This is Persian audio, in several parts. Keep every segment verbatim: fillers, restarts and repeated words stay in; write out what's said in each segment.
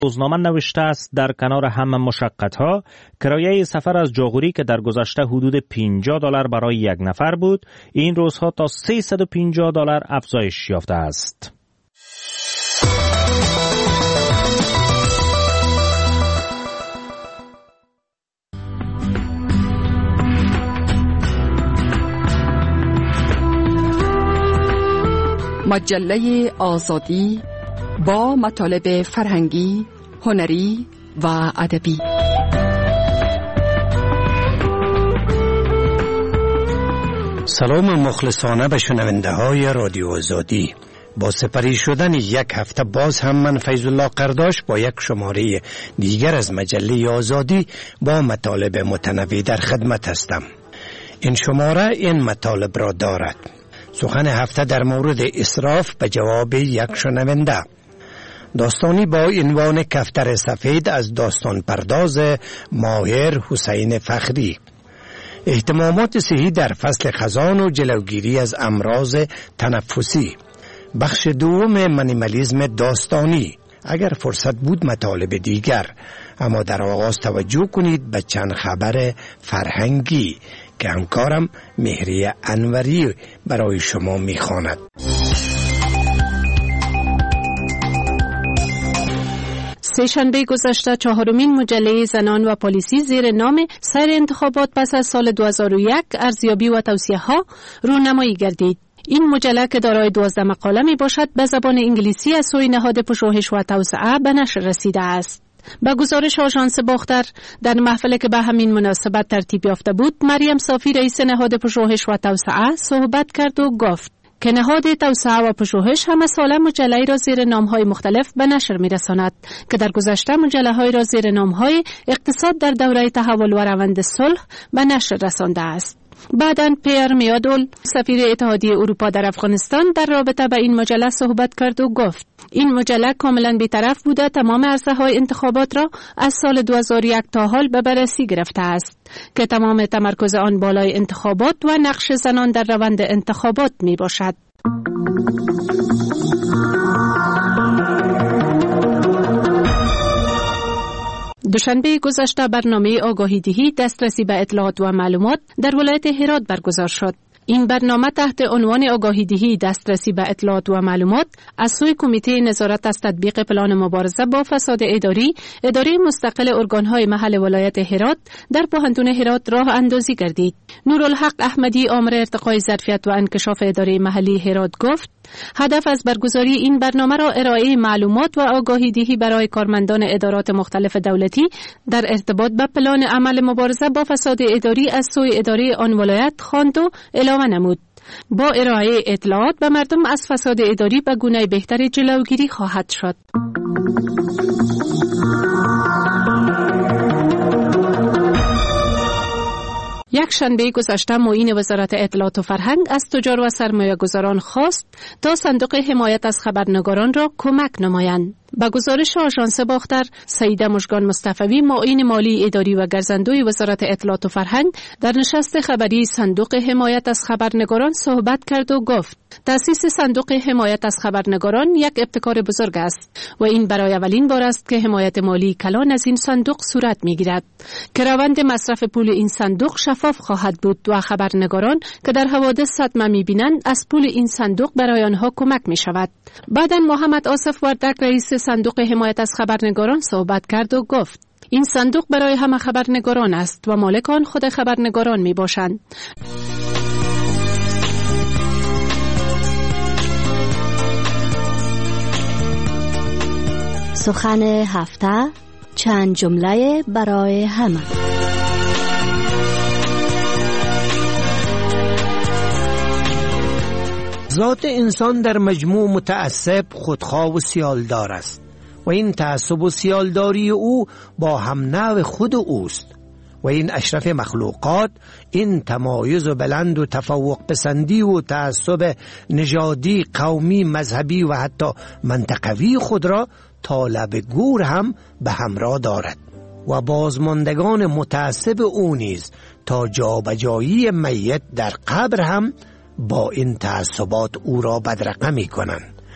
روزنامه نوشته است در کنار همه مشقت‌ها کرایه سفر از جاغوری که در گذشته حدود پنجاه دلار برای یک نفر بود، این روزها تا سیصد و پنجاه دلار افزایش یافته است. مجله آزادی با مطالب فرهنگی، هنری و ادبی. سلام مخلصانه به شنونده های رادیو آزادی. با سپری شدن یک هفته باز هم من فیض الله قرداش با یک شماره دیگر از مجله آزادی با مطالب متنوع در خدمت هستم. این شماره این مطالب را دارد: سخن هفته در مورد اسراف به جواب یک شنونده، داستانی با عنوان کفتر سفید از داستان پرداز ماهر حسین فخری، اهتمامات صحی در فصل خزان و جلوگیری از امراض تنفسی، بخش دوم منیمالیسم داستانی. اگر فرصت بود مطالب دیگر، اما در آغاز توجه کنید به چند خبر فرهنگی که همکارم مهری انوری برای شما میخواند. سه‌شنبه گذشته چهارمین مجله زنان و پلیسی زیر نام سیر انتخابات پس از سال دو هزار و یک، ارزیابی و توصیه ها رونمایی گردید. این مجله که دارای دوازده مقاله می باشد به زبان انگلیسی از سوی نهاد پژوهش و توسعه به نشر رسیده است. با گزارش آژانس باختر در محفلی که به همین مناسبت ترتیب یافته بود، مریم صافی رئیس نهاد پژوهش و توسعه صحبت کرد و گفت که نهاد توسعه و پژوهش همه ساله مجله‌ای را زیر نام‌های مختلف به نشر می‌رساند که در گذشته مجله‌های را زیر نام‌های اقتصاد در دوره تحول و روند صلح به نشر رسانده است. بعداً پیر میادول سفیر اتحادیه اروپا در افغانستان در رابطه با این مجله صحبت کرد و گفت این مجله کاملاً بی‌طرف بوده تمام عرصه‌های انتخابات را از سال دو هزار و یک تا حال به بررسی گرفته است که تمام تمرکز آن بالای انتخابات و نقش زنان در روند انتخابات می باشد. دوشنبه گذشته برنامه آگاهی دهی دسترسی به اطلاعات و معلومات در ولایت هرات برگزار شد. این برنامه تحت عنوان آگاهی دهی دسترسی به اطلاعات و معلومات از سوی کمیته نظارت از تطبیق پلان مبارزه با فساد اداری، اداره مستقل ارگان‌های محل ولایت هرات در پوهنتون هرات راه اندازی گردید. نورالحق احمدی آمر ارتقای ظرفیت و انکشاف اداره محلی هرات گفت هدف از برگزاری این برنامه را ارائه معلومات و آگاهی دهی برای کارمندان ادارات مختلف دولتی در ارتباط با پلان عمل مبارزه با فساد اداری از سوی اداره آن ولایت خواند و علاوه نمود با ارائه اطلاعات به مردم از فساد اداری به گونه بهتر جلوگیری خواهد شد. یک شنبه گذشته معین وزارت اطلاعات و فرهنگ از تجار و سرمایه گذاران خواست تا صندوق حمایت از خبرنگاران را کمک نمایند. با گزارش آژانس باختر، سیده مژگان مصطفی معین مالی اداری و گرزندوی وزارت اطلاعات و فرهنگ در نشست خبری صندوق حمایت از خبرنگاران صحبت کرد و گفت تأسیس صندوق حمایت از خبرنگاران یک ابتکار بزرگ است و این برای اولین بار است که حمایت مالی کلان از این صندوق صورت می‌گیرد که روند مصرف پول این صندوق شفاف خواهد بود و خبرنگاران که در حوادث صدمه می‌بینند از پول این صندوق برای آنها کمک می‌شود. بعداً محمد آصف وردک رئیس صندوق حمایت از خبرنگاران صحبت کرد و گفت این صندوق برای همه خبرنگاران است و مالکان خود خبرنگاران می باشند. سخن هفته، چند جمله برای همه. ذات انسان در مجموع متعصب، خودخواه و سیالدار است و این تعصب و سیالداری او با هم نوع خود اوست و این اشرف مخلوقات این تمایز و بلند و تفوق پسندی و تعصب نژادی، قومی، مذهبی و حتی منطقوی خود را تا لب گور هم به همراه دارد و بازماندگان متعصب او نیز تا جابجایی میت در قبر هم با این تعصبات او را بدرقه می کنند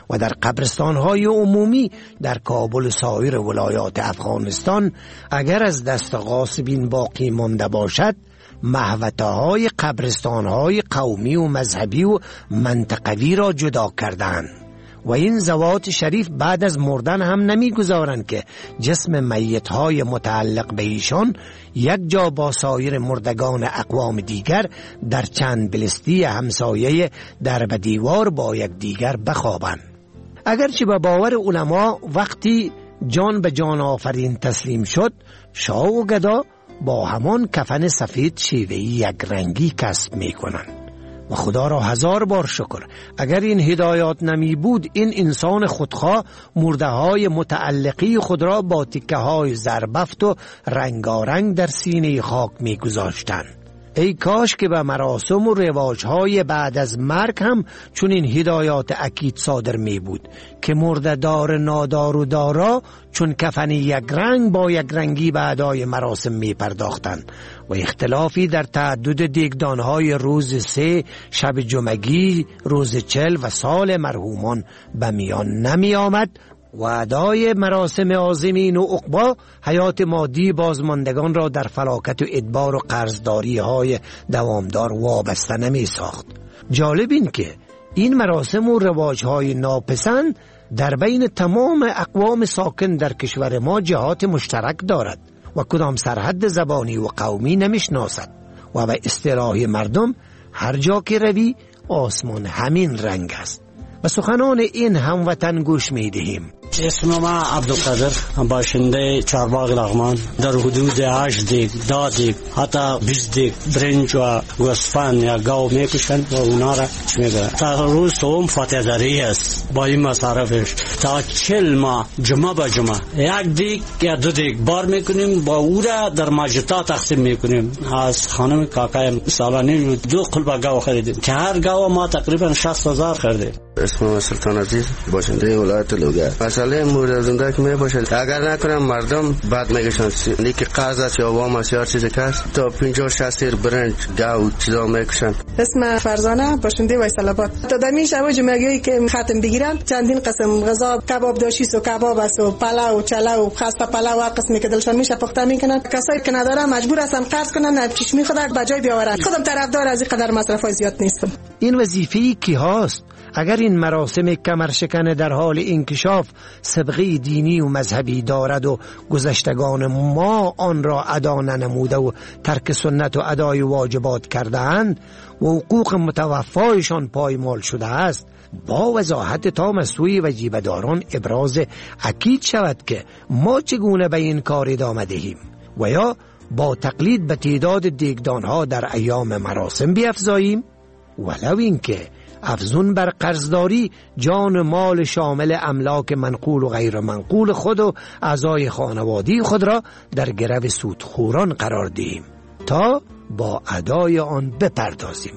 و در قبرستان‌های عمومی در کابل و سایر ولایات افغانستان اگر از دست غاصبین باقی مانده باشد، محوطه‌های قبرستان‌های قومی و مذهبی و منطقوی را جدا کردند و این زوات شریف بعد از مردن هم نمیگذارند که جسم میت‌های متعلق به ایشان یک جا با سایر مردگان اقوام دیگر در چند بلستی همسایه در به دیوار با یک دیگر بخوابند. اگرچه به باور علما وقتی جان به جان آفرین تسلیم شد، شاه و گدا با همان کفن سفید شیوهی یک رنگی کسب می کنند و خدا را هزار بار شکر اگر این هدایات نمی بود این انسان خودخواه مرده های متعلقی خود را با تکه های زربفت و رنگارنگ در سینه خاک می گذاشتند. ای کاش که به مراسم و رواجهای بعد از مرگ هم چون این هدایات اکید صادر می بود که مرده دار نادار و دارا چون کفن یک رنگ با یک رنگی به ادای مراسم می پرداختند و اختلافی در تعدد دیگدانهای روز سه، شب جمعگی، روز چل و سال مرحومان به میان نمی آمد و ادای مراسم عازمین و عقبا حیات مادی بازماندگان را در فلاکت و ادبار و قرضداری های دوامدار وابسته نمی ساخت. جالب این که این مراسم و رواج های ناپسند در بین تمام اقوام ساکن در کشور ما جهات مشترک دارد و کدام سرحد زبانی و قومی نمیشناسد و به اصطلاح مردم هر جا که روی آسمان همین رنگ است. و سخنان این هموطن گوش می دهیم. اسم ما عبدالقادر، باشنده چهارباغ لغمان. در حدود هشت دیگ، ده دیگ، حتی بیست دیگ برنج و گوسفند یا گاو میکشند و اونا را چی میگن. تا روز توم فاتح داری است با این مصارفش. تا چل ماه جمعه با جمعه یک دیگ یا دو دیگ بار میکنیم با او را در ماجتا تقسیم میکنیم. از خانم کاکای سالانه دو قلب گاو خریدیم که هر گاو ما تقریبا شصت هزار خریدیم. اسم سلطان عزیز، باشنده ولایت لوگر. مسئله مورد زنده که می باشد اگر نکنم مردم بعد میگشن نیکی قرض است یا وام است یا چیزی کس تا پنجاه شصت برنج گاو چیزا میکشن. اسم فرزانه، باشنده ویسل آباد. تا دمی شب جمعگی که ختم بگیرن چندین قسم غذا، کباب داشیس و کباب است و پلاو و چلاو و خسته پلاو هر قسمی که دلشان میشه پخته میکنن. کسایی که ندارن مجبور هستن قرض کنن چشمی خود به جای بیاورن. خودم طرفدار از این قدر مصرفای زیاد نیستم. این وظیفه‌ای کی هاست؟ اگر این مراسم کمرشکن در حال انکشاف سابقه دینی و مذهبی دارد و گذشتگان ما آن را ادا ننموده و ترک سنت و ادای واجبات کرده‌اند و حقوق متوفایشان پایمال شده است، با وضاحت تام از سوی وجیبه‌داران ابراز اکید شود که ما چگونه به این کار ادامه دهیم و یا با تقلید به تعداد دیگدانها در ایام مراسم بیفزاییم، ولو اینکه افزون بر قرضداری جان مال شامل املاک منقول و غیر منقول خود و اعضای خانوادی خود را در گرو سودخوران قرار دهیم تا با ادای آن بپردازیم.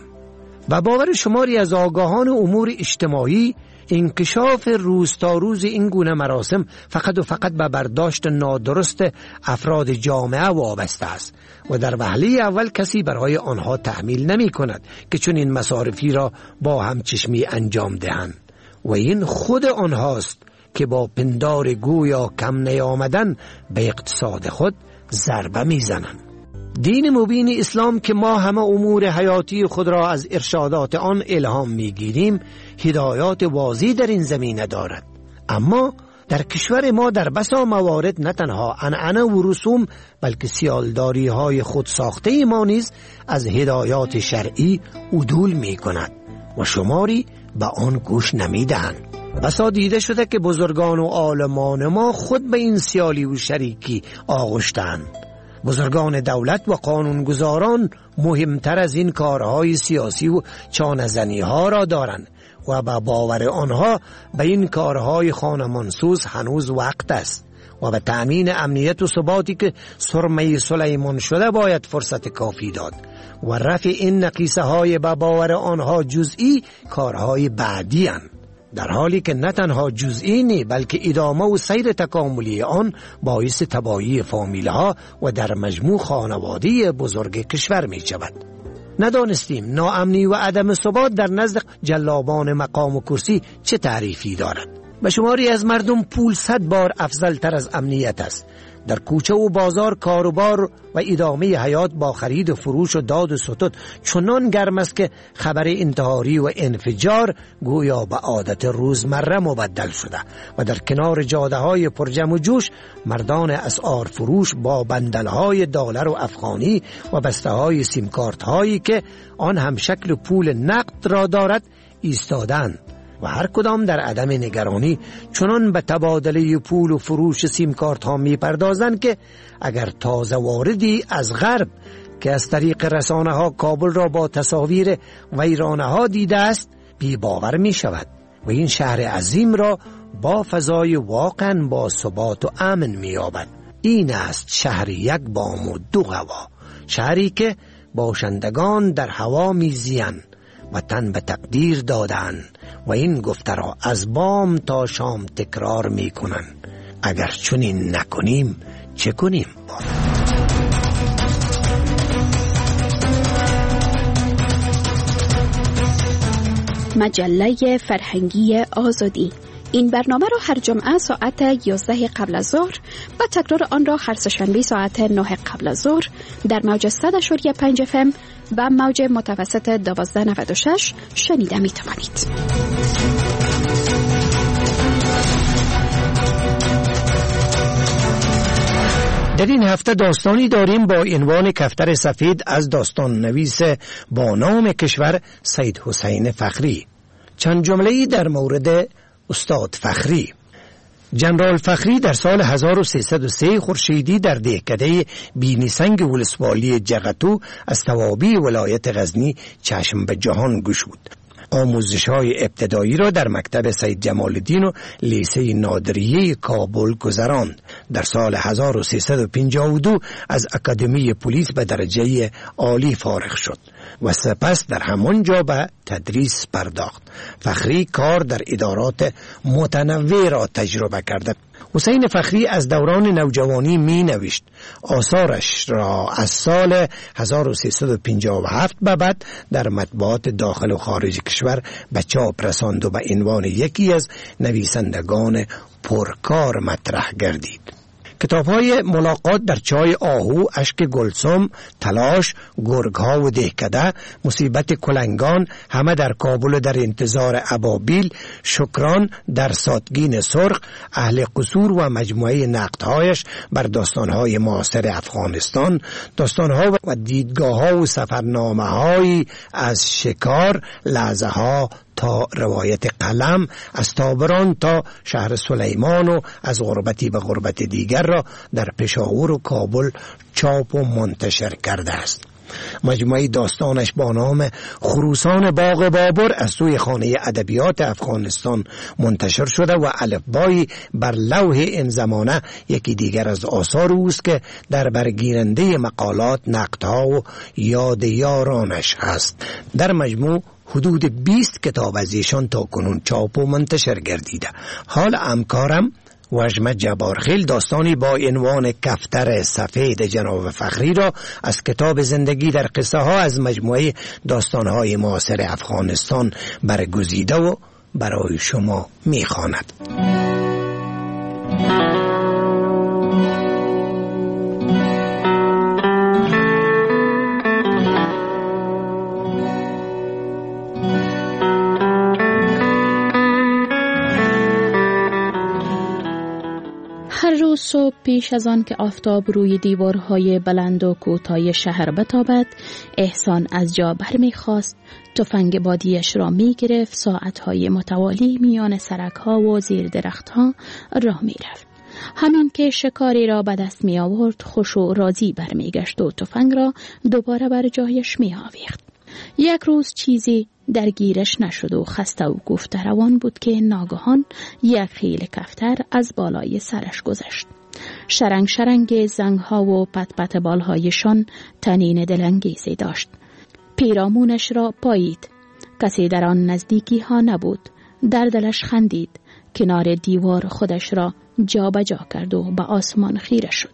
و باور شماری از آگاهان امور اجتماعی انکشاف روز تا روز این گونه مراسم فقط و فقط به برداشت نادرست افراد جامعه وابسته است و در وهله اول کسی برای آنها تحمیل نمی کند که چون این مصارفی را با همچشمی انجام دهند و این خود آنهاست که با پندار گویا کم نیامدن به اقتصاد خود ضربه می زنند. دین مبین اسلام که ما همه امور حیاتی خود را از ارشادات آن الهام میگیریم هدایات واضح در این زمینه دارد، اما در کشور ما در بسا موارد نه تنها عنعنه و رسوم بلکه سیالداری های خود ساخته ما نیز از هدایات شرعی عدول می کند و شماری به آن گوش نمی دهند. بسا دیده شده که بزرگان و عالمان ما خود به این سیالی و شریکی آغشتند. بزرگان دولت و قانونگذاران مهمتر از این کارهای سیاسی و چانه‌زنی ها را دارند و با باور آنها به این کارهای خانمانسوز هنوز وقت است و به تأمین امنیت و ثباتی که سرمه سلیمان شده باید فرصت کافی داد و رفع این نقیصه های به باور آنها جزئی کارهای بعدی اند، در حالی که نه تنها جزئی نه بلکه ادامه و سیر تکاملی آن باعث تباهی فامیل‌ها و در مجموع خانواده بزرگ کشور می شود. ندانستیم ناامنی و عدم ثبات در نزد جلابان مقام و کرسی چه تعریفی دارد. به شماری از مردم پول صد بار افضل تر از امنیت است. در کوچه و بازار کاروبار و ادامه حیات با خرید و فروش و داد و ستد چنان گرم است که خبر انتحاری و انفجار گویا به عادت روزمره مبدل شده و در کنار جاده های پرجم و جوش مردان اسعار فروش با بندل های دلار و افغانی و بسته های سیم کارت هایی که آن هم شکل پول نقد را دارد ایستادند و هر کدام در عدم نگرانی چنان به تبادله پول و فروش سیم کارت ها می پردازند که اگر تازه واردی از غرب که از طریق رسانه ها کابل را با تصاویر ویرانه ها دیده است بی باور می شود و این شهر عظیم را با فضای واقعا با ثبات و امن می یابد. این است شهر یک بام و دو هوا، شهری که باشندگان در هوا می زیند و تن به تقدیر دادن و این گفته را از بام تا شام تکرار می کنن. اگر چنین نکنیم چه کنیم؟ مجله فرهنگی آزادی. این برنامه را هر جمعه ساعت یازده قبل از ظهر و تکرار آن را هر سه‌شنبه ساعت نه قبل از ظهر در موج صد و پنج اف ام و موج متوسط دوازده نود و شش شنیده می توانید. در این هفته داستانی داریم با عنوان کفتر سفید از داستان نویس با نام کشور سید حسین فخری. چند جمله‌ای در مورد استاد فخری. جنرال فخری در سال هزار و سیصد و سه خورشیدی در دهکده بینیسنگ ولسوالی جغتو از توابی ولایت غزنی چشم به جهان گشود. آموزش‌های ابتدایی را در مکتب سید جمال الدین و لیسه نادریه کابل گذراند. در سال هزار و سیصد و پنجاه و دو از اکادمی پلیس به درجه عالی فارغ شد و سپس در همانجا به تدریس پرداخت. فخری کار در ادارات متنوع را تجربه کرده. حسین فخری از دوران نوجوانی می نوشت. آثارش را از سال هزار و سیصد و پنجاه و هفت به بعد در مطبوعات داخل و خارج کشور به چاپ رساند و به عنوان یکی از نویسندگان پرکار مطرح گردید. کتاب‌های ملاقات در چای آهو، اشک گلسم، تلاش، گرگ‌ها و دهکده، مصیبت کلنگان، همه در کابل و در انتظار ابابیل، شکران، در ساتگین سرخ، اهل قصور و مجموعه نقدهایش بر داستان‌های معاصر افغانستان، داستان‌ها و دیدگاه‌ها و سفرنامه‌هایی از شکار، لحظه‌ها تا روایت قلم، از تابران تا شهر سلیمان و از غربتی به غربت دیگر را در پشاور و کابل چاپ و منتشر کرده است. مجموعه داستانش با نام خروسان باغ بابر از سوی خانه ادبیات افغانستان منتشر شده و الفبایی بر لوح این زمانه یکی دیگر از آثار اوست که در برگیرنده مقالات، نقدها و یاد یارانش هست. در مجموع حدود بیست کتاب از ایشان تا کنون چاپ و منتشر گردیده. حال همکارم وجمه جبارخیل داستانی با عنوان کفتر سفید جناب فخری را از کتاب زندگی در قصه ها از مجموعه داستانهای معاصر افغانستان برگزیده و برای شما میخواند. هر روز صبح پیش از آن که آفتاب روی دیوارهای بلند و کوتاه شهر بتابد، احسان از جا برمیخواست، تفنگ بادیش را میگرفت، ساعتهای متوالی میان سرکها و زیر درختها راه میرفت. همین که شکاری را به دست می آورد، خوش و راضی برمیگشت و تفنگ را دوباره بر جایش می آویخت. یک روز چیزی درگیرش نشد و خسته و گفته روان بود که ناگهان یک خیل کفتر از بالای سرش گذشت. شرنگ شرنگ زنگها و پت پت بالهایشان طنین دلانگیزی داشت. پیرامونش را پایید. کسی در آن نزدیکی ها نبود. در دلش خندید. کنار دیوار خودش را جا به جا کرد و به آسمان خیره شد.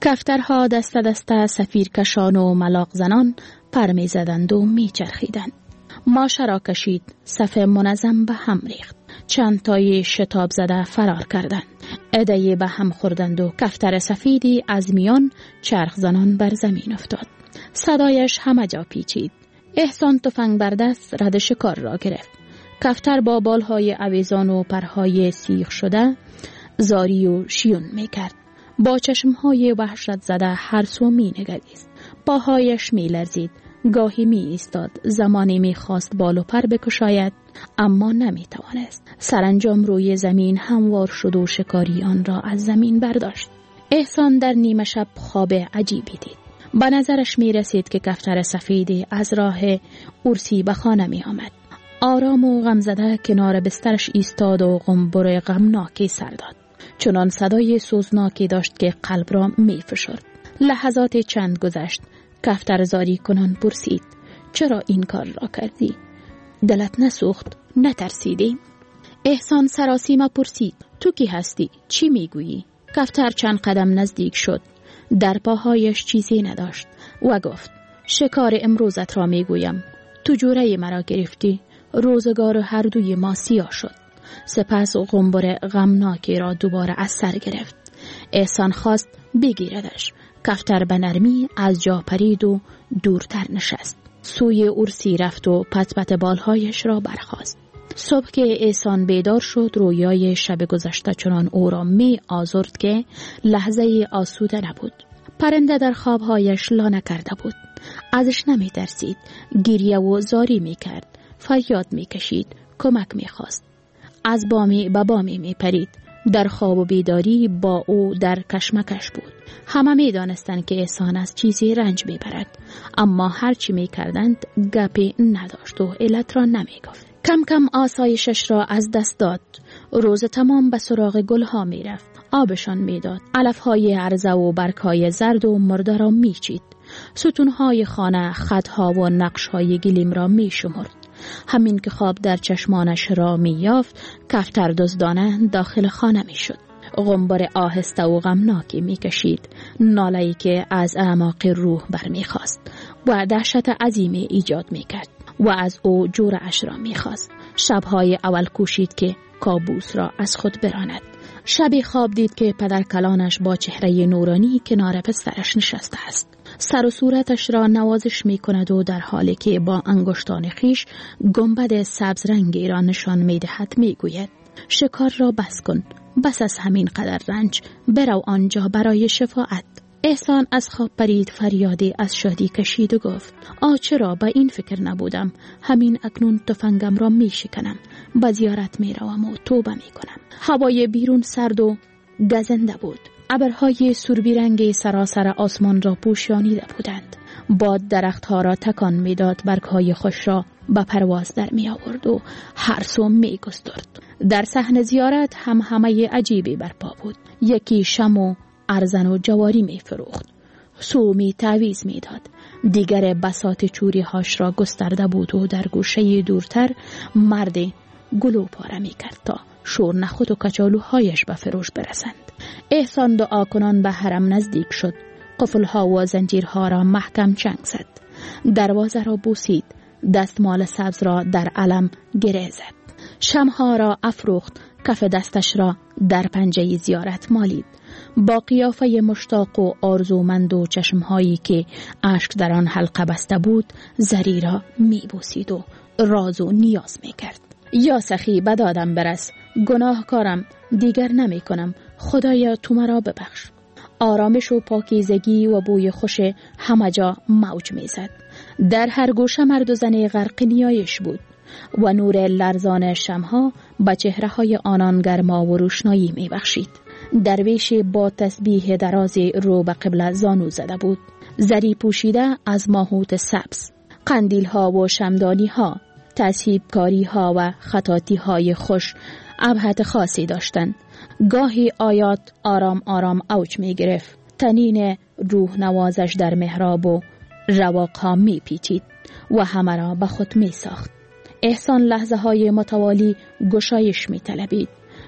کفترها دست دست سفیرکشان و ملاق زنان پر می زدند و می چرخیدند. ماشه را کشید، صف منظم به هم ریخت. چند تای شتاب زده فرار کردند. عده‌ای به هم خوردند و کفتر سفیدی از میان چرخ زنان بر زمین افتاد. صدایش همه جا پیچید. احسان تفنگ بر دست رد شکار را گرفت. کفتر با بالهای اویزان و پرهای سیخ شده زاری و شیون می کرد. با چشمهای وحشت زده هر سو می نگریست. پاهایش می لرزید. گاهی می ایستاد. زمانی می خواست بال و پر بکشاید اما نمی توانست. سرانجام روی زمین هموار شد و شکاری آن را از زمین برداشت. احسان در نیمه شب خواب عجیبی دید. به نظرش می رسید که کفتر سفیدی از راه ارسی به خانه می آمد. آرام و غمزده کنار بسترش ایستاد و غنبر غمناکی سر داد. چنان صدای سوزناکی داشت که قلب را می فشرد. لحظات چند گذشت. کفتر زاری کنان پرسید: چرا این کار را کردی؟ دلت نسوخت؟ نترسیدی؟ احسان سراسیمه پرسید: تو کی هستی؟ چی میگویی؟ کفتر چند قدم نزدیک شد. در پاهایش چیزی نداشت و گفت: شکار امروزت را میگویم. تو جوره مرا گرفتی. روزگار هر دوی ما سیاه شد. سپس غنبر غمناکی را دوباره از سر گرفت. احسان خواست بگیردش. کفتر به نرمی از جا پرید و دورتر نشست. سوی ارسی رفت و پت پت بالهایش را برخاست. صبح که احسان بیدار شد رویای شب گذشته چنان او را می آزرد که لحظه آسوده نبود. پرنده در خوابهایش لانه کرده بود. ازش نمی ترسید. گریه و زاری می کرد. فریاد می کشید. کمک می خواست. از بامی به بامی می پرید. در خواب و بیداری با او در کشمکش بود. همه می دانستند که احسان از چیزی رنج می برد. اما هرچی می کردند گپی نداشت و علت را نمی گفت. کم کم آسایشش را از دست داد. روز تمام به سراغ گلها می رفت. آبشان می داد. علفهای عرضه و برگهای زرد و مرده را می چید. ستونهای خانه خطها و نقشهای گلیم را می شمرد. همین که خواب در چشمانش را می یافت کفتر دزدانه داخل خانه می شد. غنبر آهسته و غمناکی می کشید. ناله‌ای که از اعماق روح برمی خواست و دهشت عظیمی ایجاد می کرد و از او جورش را می خواست. شبهای اول کوشید که کابوس را از خود براند. شبی خواب دید که پدر کلانش با چهره نورانی کنار پسرش نشسته است. سر و صورتش را نوازش می کند و در حالی که با انگشتان خیش گنبد سبز رنگی را نشان می دهد می گوید: شکار را بس کن، بس از همین قدر رنج، برو آنجا برای شفاعت. احسان از خواب پرید، فریادی از شادی کشید و گفت: آ چرا به این فکر نبودم. همین اکنون تفنگم را می شکنم، به زیارت می روم و توبه می کنم. هوای بیرون سرد و گزنده بود. ابرهای سربی رنگ سراسر آسمان را پوشانیده بودند. باد درختها را تکان می داد، برگهای خوش را به پرواز در می آورد و هر سو می گسترد. در صحن زیارت هم همه عجیبی برپا بود. یکی شم و ارزن و جواری می فروخت. سومی تعویز می داد. دیگر بساط چوری هاش را گسترده بود و در گوشه دورتر مرد گلو پاره می کرد تا شور نخود و کچالوهایش به فروش برسند. احسان دعا کنان به حرم نزدیک شد. قفلها و زنجیرها را محکم چنگ زد. دروازه را بوسید. دستمال سبز را در علم گره زد. شمها را افروخت. کف دستش را در پنجه زیارت مالید. با قیافه مشتاق و آرزومند و چشمهایی که اشک در آن حلقه بسته بود زری را می بوسید و راز و نیاز می کرد. یا سخی به دادم برس، گناهکارم، دیگر نمی کنم، خدایا تو مرا ببخش. آرامش و پاکیزگی و بوی خوش همه جا موج می زد. در هر گوشه مرد و زن غرق نیایش بود و نور لرزان شمها به چهره های آنان گرما و روشنایی می بخشید. درویش با تسبیح درازی رو به قبله زانو زده بود. زری پوشیده از ماهوت سبز، قندیل ها و شمدانی ها، تصحیب کاری ها و خطاطی های خوش ابهت خاصی داشتند. گاهی آیات آرام آرام اوج می گرفت. تنین روح نوازش در محراب و رواق ها می پیچید و همه را به خود می ساخت. احسان لحظه های متوالی گشایش می طلبید.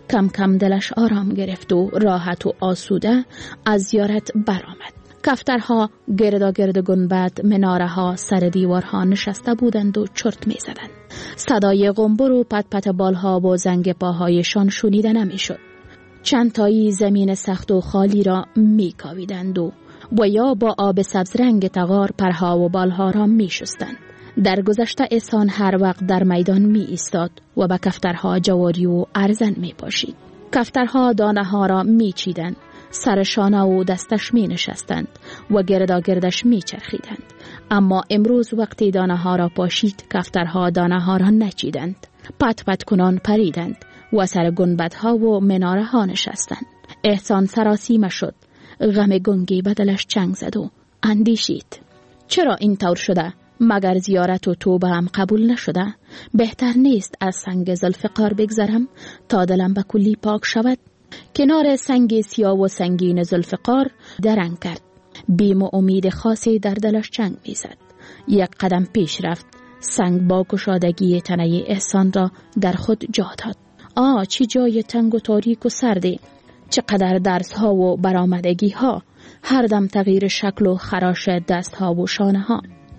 کم کم دلش آرام گرفت و راحت و آسوده از زیارت برآمد. کفترها گردا گرد گنبد، مناره ها، سر دیوارها نشسته بودند و چرت می زدند. صدای غنبر و پت پت بالها و زنگ پاهایشان شنیده نمی شد. چند تایی زمین سخت و خالی را می کاویدند و و یا با آب سبز رنگ تغار پرها و بالها را می شستند. در گذشته احسان هر وقت در میدان می ایستاد و به کفترها جواری و ارزن می پاشید. کفترها دانه ها را می چیدند، سر شانه و دستش می نشستند و گردا گردش می چرخیدند. اما امروز وقتی دانه ها را پاشید، کفترها دانه ها را نچیدند. پت پت کنان پریدند و سر گنبدها و مناره ها نشستند. احسان سراسیمه شد. غم گنگی بدلش چنگ زد و اندیشید. چرا این طور شده؟ مگر زیارت و توبه هم قبول نشده؟ بهتر نیست از سنگ ذوالفقار بگذرم تا دلم به کلی پاک شود؟ کنار سنگ سیاه و سنگین ذوالفقار درنگ کرد. بیم و امید خاصی در دلش چنگ میزد. یک قدم پیش رفت. سنگ با گشادگی تنه احسان را در خود جا داد. آه چی جای تنگ و تاریک و سردی، چقدر درس ها و برآمدگی ها، هر دم تغییر شکل و خراش دست ها و شانه ها،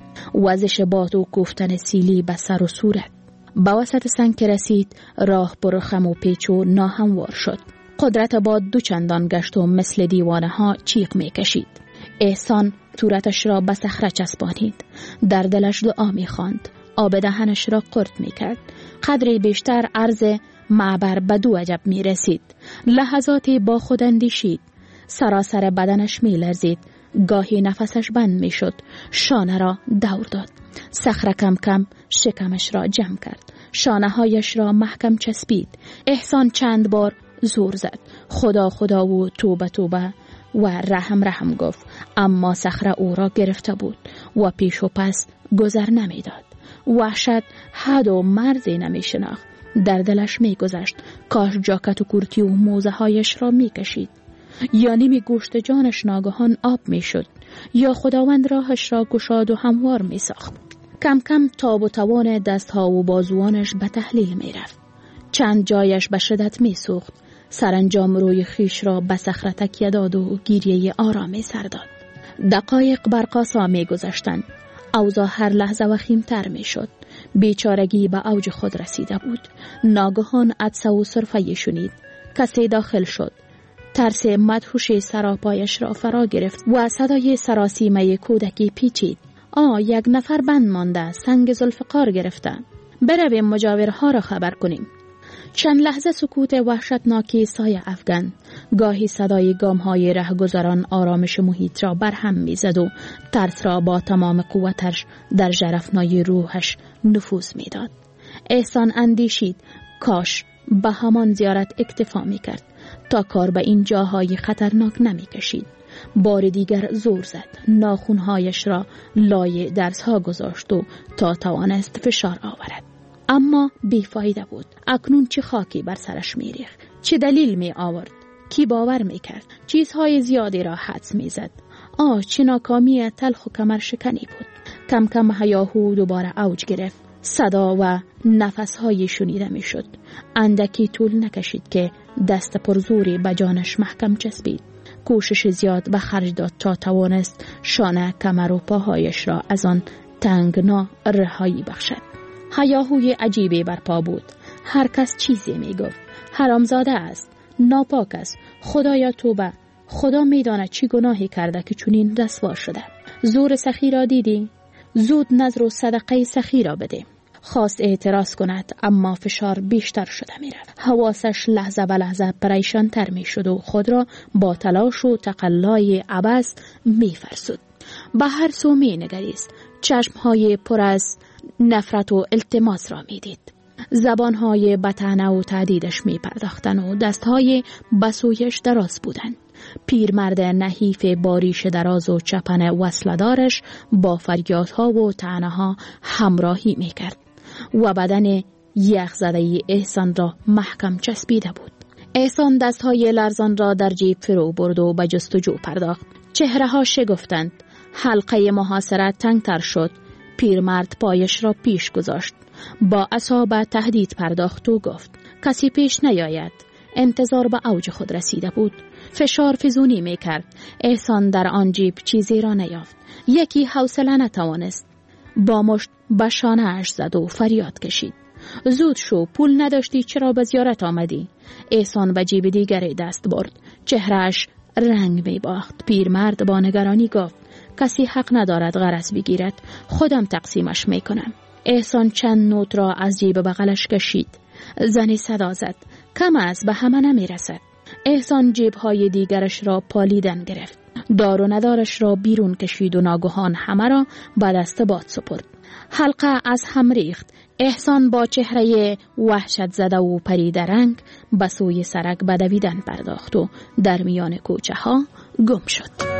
وزش باد و کوفتن سیلی به سر و صورت. به وسط سنگ که رسید، راه پر خم و پیچ و ناهموار شد. قدرت باد دو چندان گشت و مثل دیوانه ها چیق می کشید. احسان صورتش را به صخره چسبانید. در دلش دعا می خواند. آب دهنش را قرط می کرد. قدری بیشتر عرض معبر به دو عجب می رسید. لحظاتی با خود اندیشید. سراسر بدنش می لرزید. گاهی نفسش بند می شد. شانه را دور داد. صخره کم کم شکمش را جمع کرد. شانه هایش را محکم چسبید. احسان چند بار زور زد. خدا خدا و توبه توبه و رحم رحم گفت. اما صخره او را گرفته بود و پیش و پس گذر نمی داد. وحشت حد و مرزی نمی شناخت. در دلش می گذشت کاش جاکت و کرتی و موزه هایش را می کشید. یا نیمی گوشت جانش ناگهان آب می شد، یا خداوند راهش را گشاد و هموار می ساخت. کم کم تاب و توان دست ها و بازوانش به تحلیل می رفت. چند جایش به شدت می سوخت. سرانجام روی خیش را به صخره تکیه داد و گریه آرامی سر داد. دقایق برقاسا می گذشتند. اوضاع هر لحظه وخیمتر می شد. بیچارگی به اوج خود رسیده بود. ناگهان عطسه و سرفه شنید. کسی داخل شد. ترس مدهوش سراپایش را فرا گرفت و صدای سراسیمه کودکی پیچید. آه یک نفر بند مانده، سنگ ذوالفقار گرفته. برویم مجاورها را خبر کنیم. چند لحظه سکوت وحشتناکی سایه افکند. گاهی صدای گام‌های رهگذران آرامش محیط را برهم می‌زد و ترس را با تمام قوتش در ژرفنای روحش نفوذ می‌داد. احسان اندیشید کاش به همان زیارت اکتفا می‌کرد تا کار به این جاهای خطرناک نمی‌کشید. بار دیگر زور زد. ناخونهایش را لای درس‌ها گذاشت و تا توانست فشار آورد. اما بیفایده بود. اکنون چه خاکی بر سرش می‌ریخت، چه دلیل می آورد، کی باور می‌کرد. چیزهای زیادی را حدس می‌زد. آه چه ناکامی تلخ و کمر شکنی بود. کم کم هیاهو دوباره اوج گرفت. صدا و نفس‌های شنیده می‌شد. اندکی طول نکشید که دست پرزوری به جانش محکم چسبید. کوشش زیاد به خرج داد تا توانست شانه، کمر و پاهایش را از آن تنگنا رهایی بخشد. هیاهوی عجیبی برپا بود. هر کس چیزی می گفت. حرامزاده است، ناپاک است، خدایا توبه، خدا می داند چی گناهی کرده که چنین رسوا شده. زور سخی را دیدی؟ زود نظر و صدقه سخی را بده. خواست اعتراض کند اما فشار بیشتر شده می رفت. حواسش لحظه به لحظه پریشان تر می شد و خود را با تلاش و تقلای عبث می فرسود. به هر سو می نگریست. چشمهای پر از نفرت و التماس را می دید. زبانهای بطعنه و تهدیدش می پرداختن و دستهای بسویش دراز بودن. پیرمرد نحیف باریش دراز و چپن وصلدارش با فریادها و طعنه‌ها همراهی می کرد و بدن یخ زده احسان را محکم چسبیده بود. احسان دستهای لرزان را در جیب فرو برد و به جستجو پرداخت. چهره ها شگفتند. حلقه محاصره تنگتر شد. پیرمرد پایش را پیش گذاشت. با عصابه تهدید پرداخت و گفت کسی پیش نیاید. انتظار به اوج خود رسیده بود. فشار فزونی می کرد. احسان در آن جیب چیزی را نیافت. یکی حوصله نتوانست. با مشت به شانه‌اش زد و فریاد کشید. زود شو، پول نداشتی چرا به زیارت آمدی؟ احسان به جیب دیگری دست برد. چهرهش رنگ می باخت. پیرمرد با نگرانی گفت کسی حق ندارد غرض بگیرد، خودم تقسیمش می کنم. احسان چند نوت را از جیب بغلش کشید. زنی صدا زد کم است، به همه نمی رسد. احسان جیب‌های دیگرش را پالیدن گرفت. دار و ندارش را بیرون کشید و ناگهان همه را به دست باد سپرد. حلقه از هم ریخت. احسان با چهره وحشت زده و پریده رنگ به سوی سرک به دویدن پرداخت و در میان کوچه ها گم شد.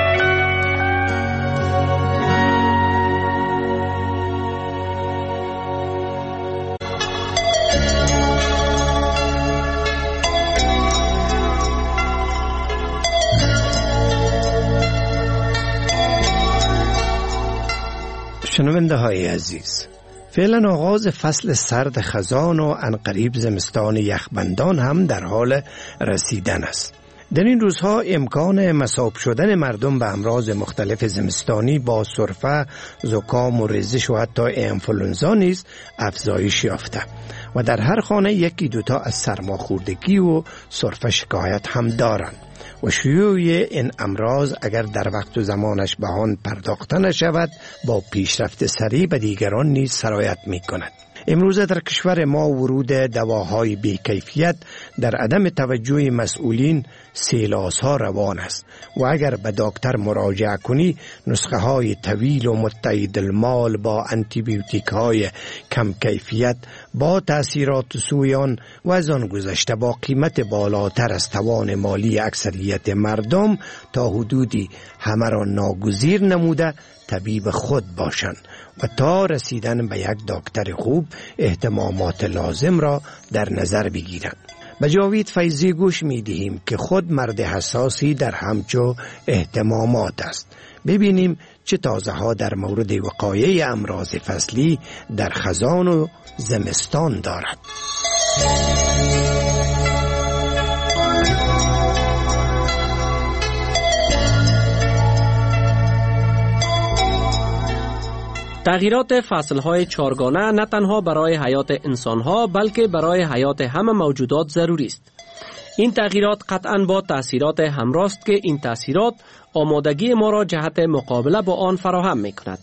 شنونده های عزیز، فعلا آغاز فصل سرد خزان و عنقریب زمستان یخبندان هم در حال رسیدن است. در این روزها امکان مصاب شدن مردم به امراض مختلف زمستانی با سرفه، زکام و ریزش و حتی انفلونزا نیز افزایش یافته و در هر خانه یکی دوتا از سرماخوردگی و سرفه شکایت هم دارند و شیوع این امراض اگر در وقت و زمانش به آن پرداخته نشود با پیشرفت سریع به دیگران نیز سرایت می کند. امروزه در کشور ما ورود دواهای بی‌کیفیت در عدم توجه مسئولین سیلاس‌ها روان است و اگر به دکتر مراجعه کنی نسخه های طویل و متعدد المال با آنتی بیوتیک های کم کیفیت با تأثیرات سویان و از آن گذشته با قیمت بالاتر از توان مالی اکثریت مردم تا حدودی همه را ناگزیر نموده طبیب خود باشند و تا رسیدن به یک دکتر خوب اهتمامات لازم را در نظر بگیرند. به جاوید فیضی گوش می دهیم که خود مرد حساسی در همچو اهتمامات است. ببینیم چه تازه ها در مورد وقایع امراض فصلی در خزان و زمستان دارد. تغییرات فصلهای چارگانه نه تنها برای حیات انسانها بلکه برای حیات همه موجودات ضروری است. این تغییرات قطعاً با تأثیرات همراه است که این تأثیرات آمادگی ما را جهت مقابله با آن فراهم می کند.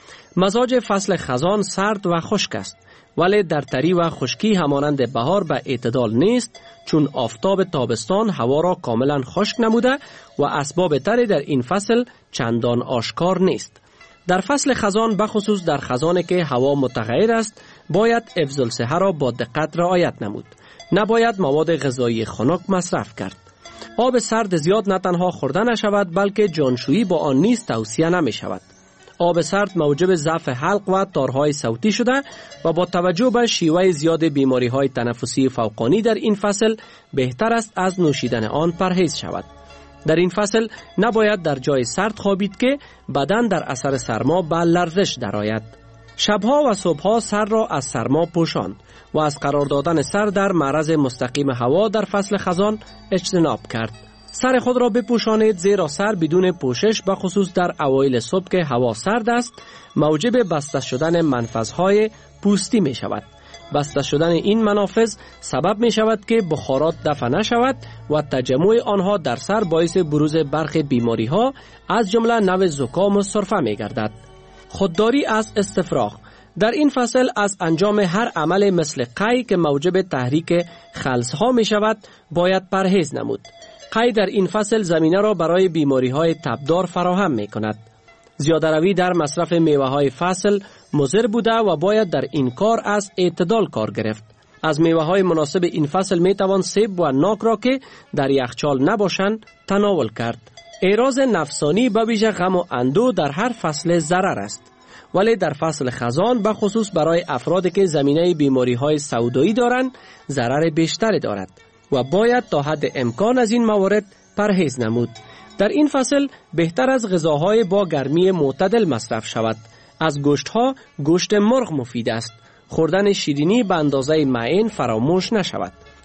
مزاج فصل خزان سرد و خشک است، ولی در تری و خشکی همانند بهار به اعتدال نیست، چون آفتاب تابستان هوا را کاملا خشک نموده و اسباب تری در این فصل چندان آشکار نیست. در فصل خزان بخصوص در خزانی که هوا متغیر است باید حفظ الصحه را با دقت رعایت نمود. نباید مواد غذایی خنک مصرف کرد. آب سرد زیاد نه تنها خورده نشود بلکه جانشویی با آن نیز توصیه نمی شود. آب سرد موجب ضعف حلق و تارهای صوتی شده و با توجه به شیوه زیاد بیماری های تنفسی فوقانی در این فصل بهتر است از نوشیدن آن پرهیز شود. در این فصل نباید در جای سرد خوابید که بدن در اثر سرما به لرزش درآید. شبها و صبحها سر را از سرما پوشاند و از قرار دادن سر در معرض مستقیم هوا در فصل خزان اجتناب کرد. سر خود را بپوشانید زیرا سر بدون پوشش به خصوص در اوایل صبح که هوا سرد است موجب بسته شدن منفذهای پوستی می شود. بسته شدن این منافذ سبب می شود که بخارات دفع نشود و تجمع آنها در سر باعث بروز برخی بیماری ها از جمله نوع زکام و سرفه می گردد. خودداری از استفراغ در این فصل از انجام هر عمل مثل قی که موجب تحریک خلس ها می شود باید پرهیز نمود. قی در این فصل زمینه را برای بیماری های تبدار فراهم می کند. زیاده روی در مصرف میوه های فصل مضر بوده و باید در این کار از اعتدال کار گرفت. از میوه های مناسب این فصل می توان سیب و ناک را که در یخچال نباشند تناول کرد. اعراض نفسانی به ویژه غم و اندوه در هر فصل ضرر است، ولی در فصل خزان به خصوص برای افرادی که زمینه بیماری های سودایی دارند ضرر بیشتری دارد و باید تا حد امکان از این موارد پرهیز نمود. در این فصل بهتر از غذاهای با گرمی معتدل مصرف شود. از گوشتها گوشت مرغ مفید است. خوردن شیرینی به اندازه معین فراموش نشود.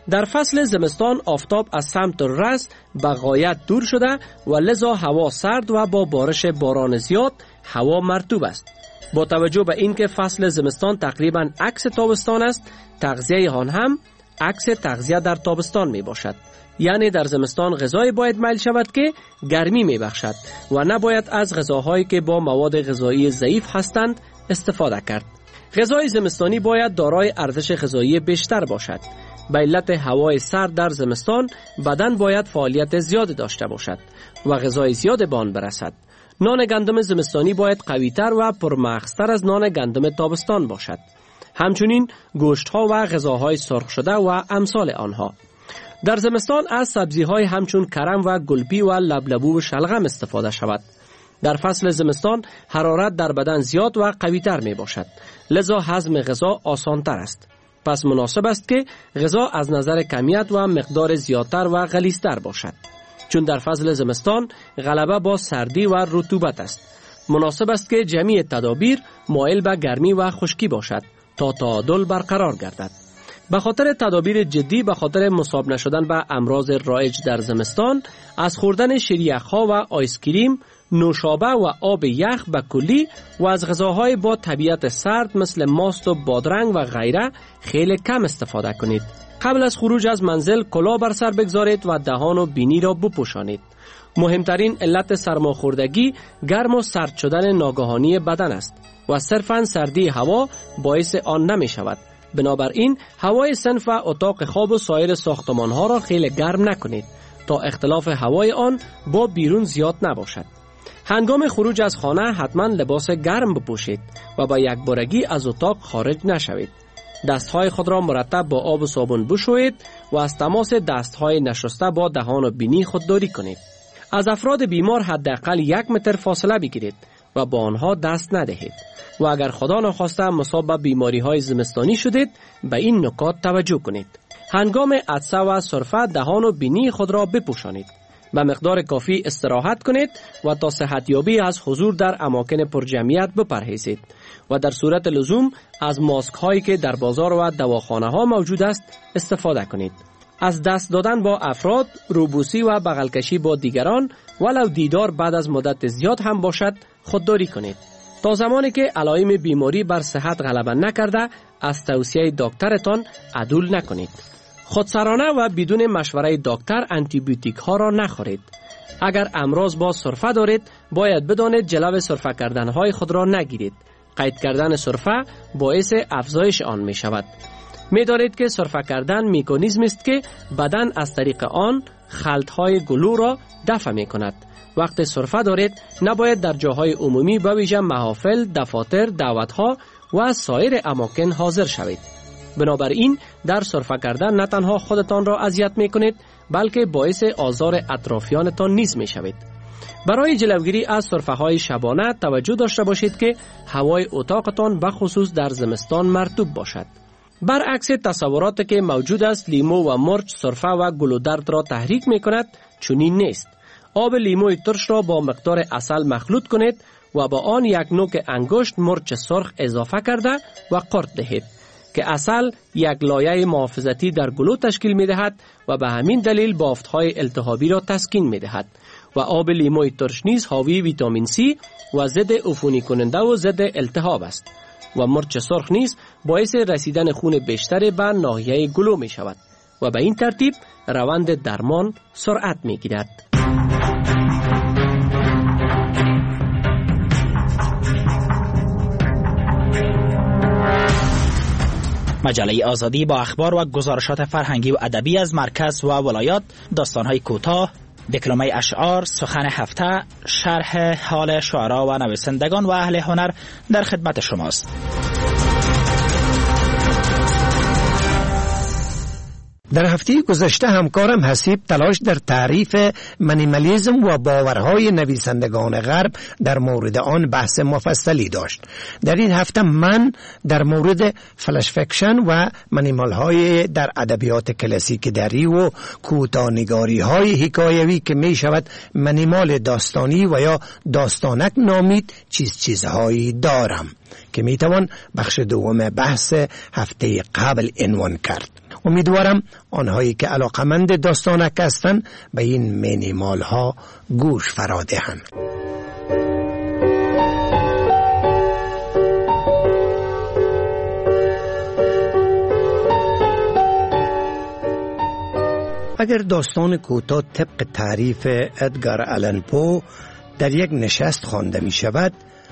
در فصل زمستان آفتاب از سمت راست به غایت دور شده و لذا هوا سرد و با بارش باران زیاد هوا مرطوب است. با توجه به اینکه فصل زمستان تقریبا عکس تابستان است، تغذیه آن هم عکس تغذیه در تابستان می باشد. یعنی در زمستان غذای باید میل شود که گرمی می بخشد و نباید از غذاهایی که با مواد غذایی ضعیف هستند استفاده کرد. غذای زمستانی باید دارای ارزش غذایی بیشتر باشد. به علت هوای سرد در زمستان بدن باید فعالیت زیاد داشته باشد و غذای زیاد به آن برسد. نان گندم زمستانی باید قوی‌تر و پرمغزتر از نان گندم تابستان باشد. همچنین گوشت‌ها و غذاهای سرخ شده و امثال آنها. در زمستان از سبزی‌های همچون کرم و گلپی و لبلبو و شلغم استفاده شود. در فصل زمستان حرارت در بدن زیاد و قوی‌تر می باشد، لذا هضم غذا آسان‌تر است. پس مناسب است که غذا از نظر کمیت و مقدار زیادتر و غلیظتر باشد، چون در فصل زمستان غلبه با سردی و رطوبت است. مناسب است که جمیع تدابیر مایل به گرمی و خشکی باشد تا تعادل برقرار گردد. به خاطر تدابیر جدی به خاطر مصاب نشدن به امراض رایج در زمستان، از خوردن شیریخ‌ها و آیسکریم، نوشابه و آب یخ به کلی و از غذاهای با طبیعت سرد مثل ماست و بادرنگ و غیره خیلی کم استفاده کنید. قبل از خروج از منزل کلاه بر سر بگذارید و دهان و بینی را بپوشانید. مهمترین علت سرماخوردگی گرم و سرد شدن ناگهانی بدن است و صرفاً سردی هوا باعث آن نمی شود. بنابراین هوای صنف و اتاق خواب و سایر ساختمان ها را خیلی گرم نکنید تا اختلاف هوای آن با بیرون زیاد نباشد. هنگام خروج از خانه حتما لباس گرم بپوشید و با یک بارگی از اتاق خارج نشوید. دستهای خود را مرتب با آب و صابون بشویید و از تماس دستهای نشسته با دهان و بینی خودداری کنید. از افراد بیمار حداقل یک متر فاصله بگیرید و با آنها دست ندهید و اگر خدا نخواسته مصاب به بیماری های زمستانی شدید به این نکات توجه کنید. هنگام عطسه و سرفه دهان و بینی خود را بپوشانید. به مقدار کافی استراحت کنید و تا صحتیابی از حضور در اماکن پرجمعیت بپرهیزید و در صورت لزوم از ماسک هایی که در بازار و دواخانه ها موجود است استفاده کنید. از دست دادن با افراد، روبوسی و بغلکشی با دیگران ولو دیدار بعد از مدت زیاد هم باشد خودداری کنید. تا زمانی که علائم بیماری بر صحت غلبه نکرده از توصیه دکترتان عدول نکنید. خودسرانه و بدون مشوره دکتر آنتی بیوتیک ها را نخورید. اگر امراض با سرفه دارید باید بدانید جلو سرفه کردن های خود را نگیرید. قید کردن سرفه باعث افزایش آن می شود. می دانید که سرفه کردن مکانیزمی است که بدن از طریق آن خلط های گلو را دفع می کند. وقتی سرفه دارید نباید در جاهای عمومی به ویژه محافل، دفاتر، دعوت‌ها و سایر اماکن حاضر شوید. بنابراین در سرفه کردن نه تنها خودتان را اذیت می کنید بلکه باعث آزار اطرافیانتان نیز می شوید. برای جلوگیری از سرفه های شبانه توجه داشته باشید که هوای اتاقتان به خصوص در زمستان مرطوب باشد. برعکس تصوراتی که موجود است لیمو و مرچ سرفه و گلودرد را تحریک می کند چنین نیست. آب لیموی ترش را با مقدار عسل مخلوط کنید و با آن یک نوک انگشت مرچ سرخ اضافه کرده و قرط دهید که عسل یک لایه محافظتی در گلو تشکیل می دهد و به همین دلیل بافت‌های التهابی را تسکین می دهد و آب لیموی ترش نیز حاوی ویتامین سی و ضد عفونی کننده و ضد التهاب است و مرچ سرخ نیز باعث رسیدن خون بیشتر به ناحیه گلو می شود و به این ترتیب روند درمان سرعت می گیرد. مجله آزادی با اخبار و گزارشات فرهنگی و ادبی از مرکز و ولایات، داستان‌های کوتاه، دکلمه اشعار، سخن هفته، شرح حال شعرا و نویسندگان و اهل هنر در خدمت شماست. در هفته گذشته همکارم حسیب تلاش در تعریف منیمالیسم و باورهای نویسندگان غرب در مورد آن بحث مفصلی داشت. در این هفته من در مورد فلش فکشن و منیمال های در ادبیات کلاسیک دری و کوتاه‌نگاری های حکایوی که می شود منیمال داستانی و یا داستانک نامید چیز چیزهایی دارم که می توان بخش دوم بحث هفته قبل عنوان کرد. امیدوارم آنهایی که علاقمند داستانک هستند به این مینیمال ها گوش فرا دهند. اگر داستان کوتاه طبق تعریف ادگار آلن پو در یک نشست خوانده می شود،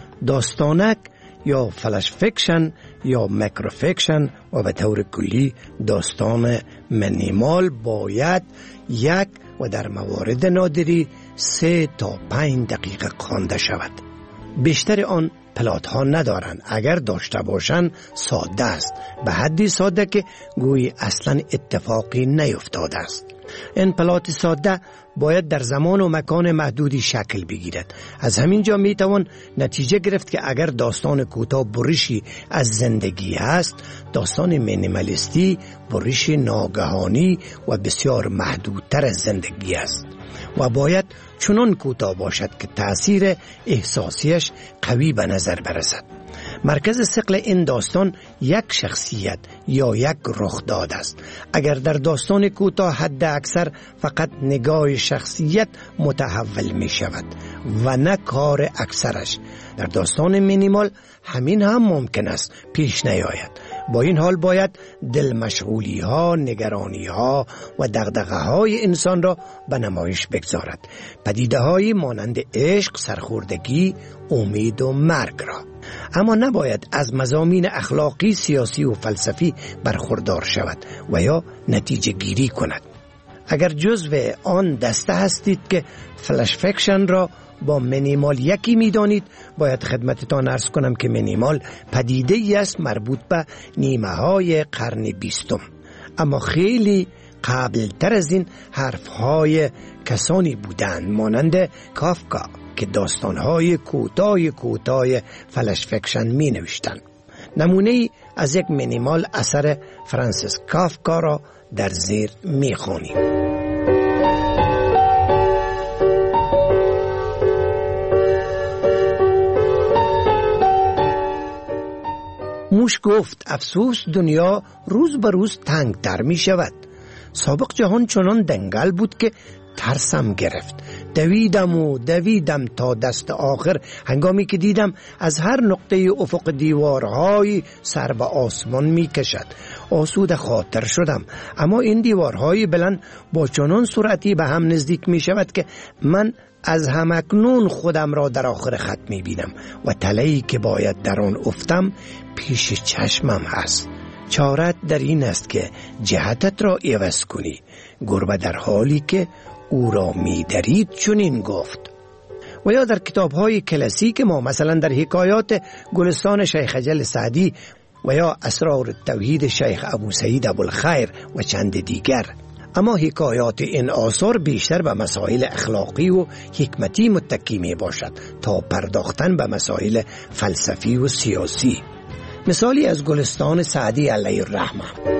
داستانک یا فلش فیکشن یا مکرو فیکشن و به طور کلی داستان مینیمال باید یک و در موارد نادری سه تا پنج دقیقه خوانده شود. بیشتر آن پلات ها ندارند. اگر داشته باشند ساده است، به حدی ساده که گویی اصلا اتفاقی نیفتاده است. این پلات ساده باید در زمان و مکان محدودی شکل بگیرد. از همین جا می توان نتیجه گرفت که اگر داستان کوتاه برشی از زندگی است، داستان مینیمالیستی برش ناگهانی و بسیار محدودتر از زندگی است و باید چنان کوتاه باشد که تأثیر احساسیش قوی به نظر برسد. مرکز ثقل این داستان یک شخصیت یا یک رخداد است. اگر در داستان کوتاه حد اکثر فقط نگاه شخصیت متحول می شود و نه کار اکثرش، در داستان مینیمال همین هم ممکن است پیش نیاید. با این حال باید دل مشغولی ها، نگرانی ها و دغدغه های انسان را به نمایش بگذارد. پدیده های مانند عشق، سرخوردگی، امید و مرگ را. اما نباید از مضامین اخلاقی، سیاسی و فلسفی برخوردار شود و یا نتیجه گیری کند. اگر جزو آن دسته هستید که فلش فیکشن را با مینیمال یکی می دانید، باید خدمتتان عرض کنم که مینیمال پدیده ای است مربوط به نیمه های قرن بیستم. اما خیلی قبل تر از این حرف های کسانی بودند مانند کافکا که داستانهای کوتاه کوتاه فلش فیکشن می نوشتند. نمونه ای از یک مینیمال اثر فرانسیس کافکا را در زیر می خوانیم. موش گفت افسوس دنیا روز به روز تنگ تر می شود. سابق جهان چنان دنگل بود که ترسم گرفت. دویدم و دویدم تا دست آخر، هنگامی که دیدم از هر نقطه افق دیوارهای سر به آسمان می کشد. آسود خاطر شدم، اما این دیوارهای بلند با چنان سرعتی به هم نزدیک می شود که من از همکنون خودم را در آخر خط می بینم و تله‌ای که باید در آن افتم پیش چشمم هست. چارت در این است که جهتت را عوض کنی. گربه در حالی که او را می درید چنین گفت. و یا در کتاب‌های کلاسیک ما، مثلا در حکایات گلستان شیخ جل سعدی و یا اسرار التوحید شیخ ابو سعید ابوالخیر و چند دیگر. اما حکایات این آثار بیشتر به مسائل اخلاقی و حکمتی متکی می باشد تا پرداختن به مسائل فلسفی و سیاسی. مثالی از گلستان سعدی علیه الرحمه: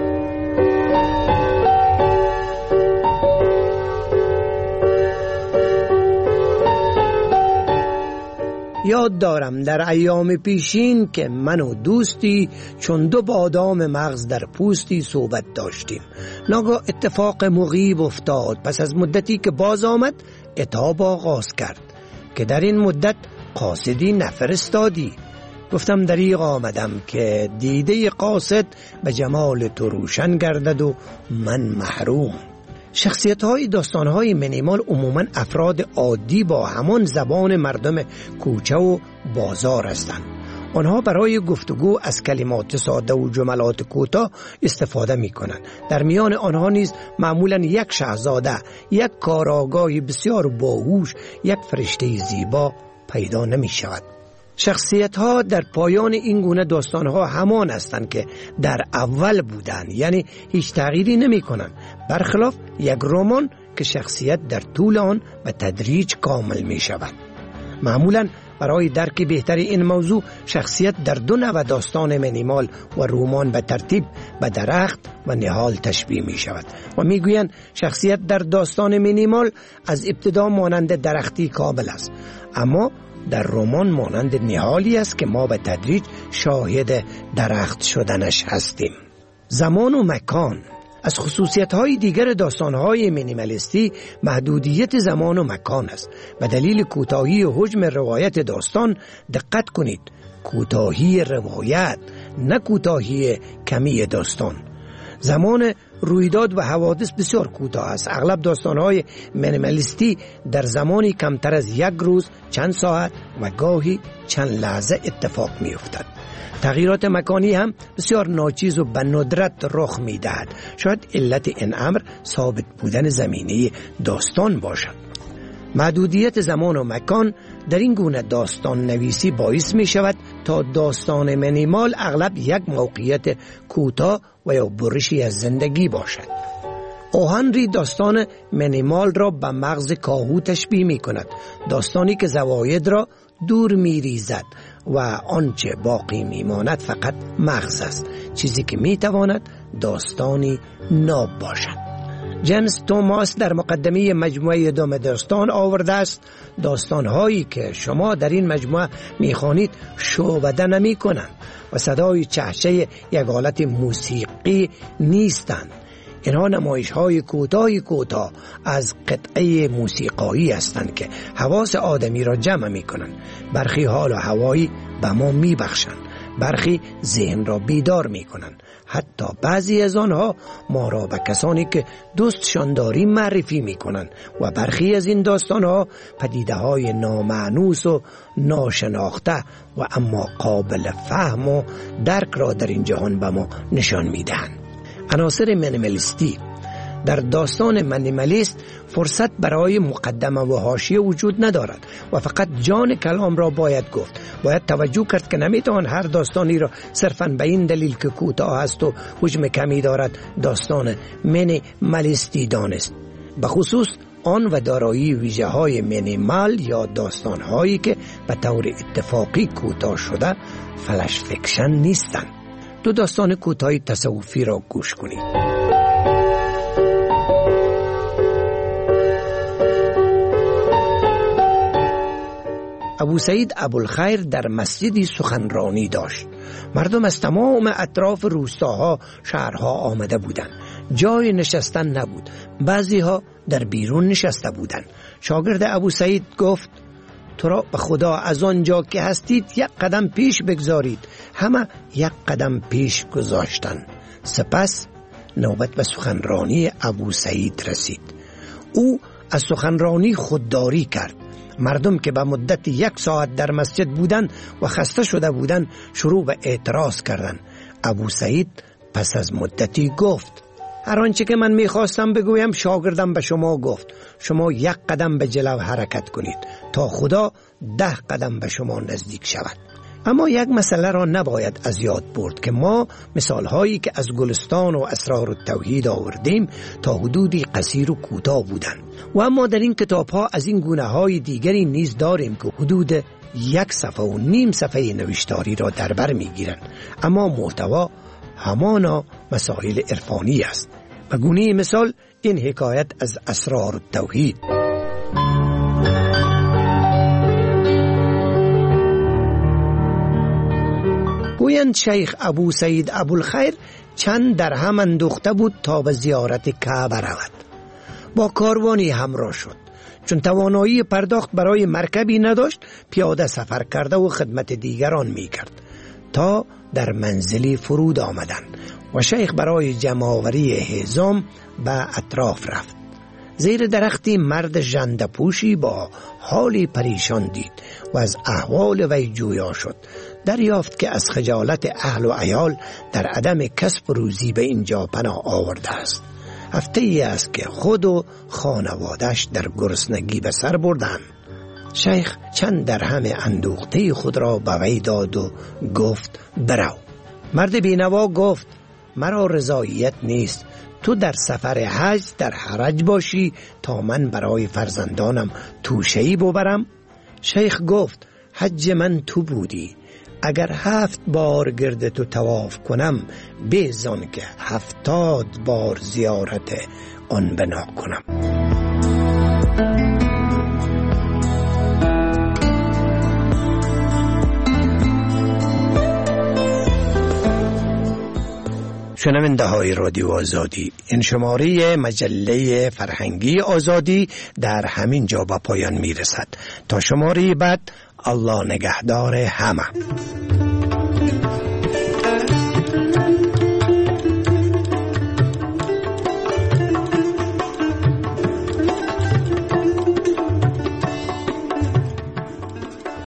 یاد دارم در ایام پیشین که من و دوستی چون دو بادام مغز در پوستی صحبت داشتیم. ناگاه اتفاق مغیب افتاد. پس از مدتی که باز آمد عتاب آغاز کرد که در این مدت قاصدی نفرستادی. گفتم دریغ آمدم که دیده قاصد به جمال تو روشن گردد و من محروم. شخصیت های داستان های مینیمال عموما افراد عادی با همان زبان مردم کوچه و بازار هستند. آنها برای گفتگو از کلمات ساده و جملات کوتاه استفاده می کنند. در میان آنها نیز معمولا یک شاهزاده، یک کاراگاه بسیار باهوش، یک فرشته زیبا پیدا نمی شود. شخصیت ها در پایان این گونه داستان ها همان هستند که در اول بودند، یعنی هیچ تغییری نمی کنند، برخلاف یک رمان که شخصیت در طول آن به تدریج کامل می شود. معمولا برای درک بهتر این موضوع شخصیت در دو نوع داستان مینیمال و رمان به ترتیب به درخت و نهال تشبیه می شود و می گویند شخصیت در داستان مینیمال از ابتدا مانند درختی کامل است، اما در رمان مانند نهالی است که ما به تدریج شاهد درخت شدنش هستیم. زمان و مکان: از خصوصیت‌های دیگر داستان‌های مینیمالیستی محدودیت زمان و مکان است. به دلیل کوتاهی و حجم روایت داستان دقت کنید، کوتاهی روایت نه کوتاهی کمی داستان. زمان رویداد و حوادث بسیار کوتاه است. اغلب داستان‌های مینیمالیستی در زمانی کمتر از یک روز، چند ساعت و گاهی چند لحظه اتفاق می‌افتد. تغییرات مکانی هم بسیار ناچیز و به ندرت رخ می‌دهد. شاید علت این امر ثابت بودن زمینه داستان باشد. محدودیت زمان و مکان در این گونه داستان نویسی باعث می شود تا داستان مینیمال اغلب یک موقعیت کوتاه و یا برشی از زندگی باشد. او هنری داستان مینیمال را به مغز کاهو تشبیه می کند، داستانی که زواید را دور می ریزد و آنچه باقی می ماند فقط مغز است، چیزی که می تواند داستانی ناب باشد. جیمز توماس در مقدمه مجموعه دوم داستان آورده است: داستان‌هایی که شما در این مجموعه می‌خوانید شعبده نمی‌کنند و صدای چهچه یک حالت موسیقی نیستند. اینها نمایش‌های کوتاهی کوتاه از قطعه موسیقایی هستند که حواس آدمی را جمع می‌کنند. برخی حال و هوایی به ما می‌بخشند، برخی ذهن را بیدار می‌کنند. حتی بعضی از آنها ما را به کسانی که دوستشان داریم معرفی می‌کنند و برخی از این داستان‌ها پدیده‌های نامانوس و ناشناخته و اما قابل فهم و درک را در این جهان به ما نشان می‌دهند. عناصر مینیمالیستی در داستان مینیمالیست فرصت برای مقدمه و حاشیه وجود ندارد و فقط جان کلام را باید گفت. باید توجه کرد که نمیتوان هر داستانی را صرفاً به این دلیل که کوتاه است و حجم کمی دارد داستان مینیمالیستی دانست. به خصوص آن و دارایی ویژه های مینیمال یا داستان هایی که به طور اتفاقی کوتاه شده فلش فیکشن نیستند. دو داستان کوتاه تصوفی را گوش کنید. ابو سعید ابوالخیر در مسجدی سخنرانی داشت. مردم از تمام اطراف روستاها، شهرها آمده بودند. جای نشستن نبود. بعضی ها در بیرون نشسته بودند. شاگرد ابو سعید گفت: تو را به خدا از آنجا که هستید یک قدم پیش بگذارید. همه یک قدم پیش گذاشتند. سپس نوبت به سخنرانی ابو سعید رسید. او از سخنرانی خودداری کرد. مردم که به مدت یک ساعت در مسجد بودند و خسته شده بودند شروع به اعتراض کردند. ابو سعید پس از مدتی گفت: هر آنچه که من میخواستم بگویم شاگردم به شما گفت. شما یک قدم به جلو حرکت کنید تا خدا ده قدم به شما نزدیک شود. اما یک مسئله را نباید از یاد برد که ما مثالهایی که از گلستان و اسرار التوحید آوردیم تا حدودی قصیر و کوتاه بودند و اما در این کتاب ها از این گونه های دیگری نیز داریم که حدود یک صفحه و نیم صفحه نوشتاری را در بر می گیرند، اما محتوا همانا مسائل عرفانی است. به گونه مثال این حکایت از اسرار التوحید: گویند شیخ ابو سعید ابوالخیر چند درهم اندوخته بود تا به زیارت کعبه رود. با کاروانی همراه شد. چون توانایی پرداخت برای مرکبی نداشت، پیاده سفر کرده و خدمت دیگران می کرد تا در منزلی فرود آمدند و شیخ برای جمع‌آوری حزام به اطراف رفت. زیر درختی مرد ژنده‌پوشی با حالی پریشان دید و از احوال وی جویا شد. دریافت که از خجالت اهل و عیال در عدم کسب روزی به اینجا پناه آورده است. هفته ای است که خود و خانوادش در گرسنگی به سر بردند. شیخ چند درهم اندوخته خود را به وی داد و گفت: برو. مرد بینوا گفت: مرا رضایت نیست. تو در سفر حج در حرج باشی تا من برای فرزندانم توشه‌ای ببرم؟ شیخ گفت: حج من تو بودی. اگر هفت بار گرد تو طواف کنم بیزان که هفتاد بار زیارت آن بنا کنم. شنونده های رادیو آزادی، این شماره مجله فرهنگی آزادی در همین جا به پایان می رسد. تا شماره بعد، الله نگهدار همه.